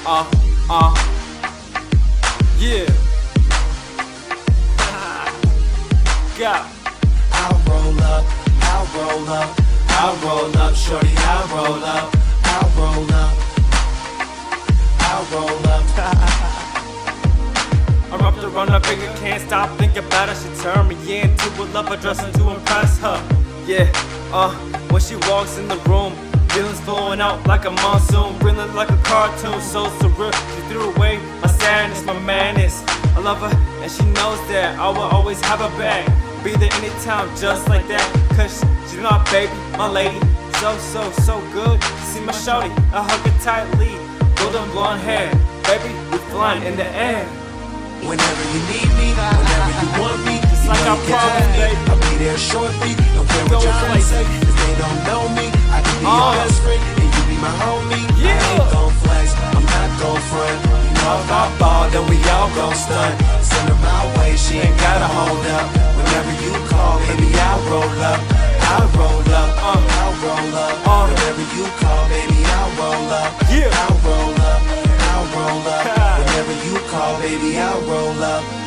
Yeah. Go. I'll roll up, I'll roll up, I'll roll up, shorty, I'll roll up, I'll roll up, I'll roll up. I'm up to run up and you can't stop thinking about her. She turned me into a lover dressing to impress her. Yeah, when she walks in the room, feelings flowing out like a monsoon, brilliant like a cartoon, so surreal. She threw away my sadness, my madness. I love her and she knows that I will always have her back. Be there anytime just like that, cause she's my baby, my lady. So good to see my shorty. I hug her tightly, golden blonde hair. Baby, we're flying in the air. Whenever you need me, whenever you want me, Just you like know our you can problem, have me. baby. I'll be there shortly, don't care what Go y'all places. say, cause they don't know me. I can be your best friend, and you be my homie. Yeah. I ain't gon' flex, I'm not gon' front. You know if I ball, then we all gon' stunt. Send her my way, she ain't gotta hold up. Whenever you call, baby, I'll roll up. I'll roll up, I'll roll up. Whenever you call, baby, I'll roll up. Yeah. I'll roll up, I'll roll up. Whenever you call, baby, I'll roll up.